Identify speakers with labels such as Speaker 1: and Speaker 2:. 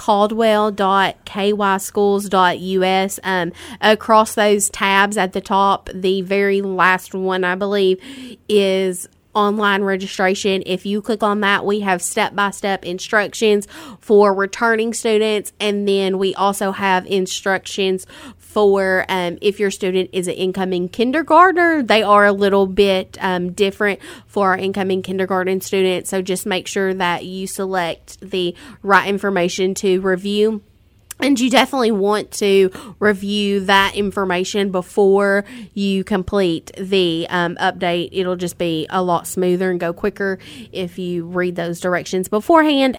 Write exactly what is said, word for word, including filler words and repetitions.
Speaker 1: caldwell dot k y schools dot u s. Um, across those tabs at the top, the very last one, I believe, is online registration. If you click on that, we have step-by-step instructions for returning students, and then we also have instructions for um, if your student is an incoming kindergartner. They are a little bit um, different for our incoming kindergarten students, so just make sure that you select the right information to review. And you definitely want to review that information before you complete the um, update. It'll just be a lot smoother and go quicker if you read those directions beforehand.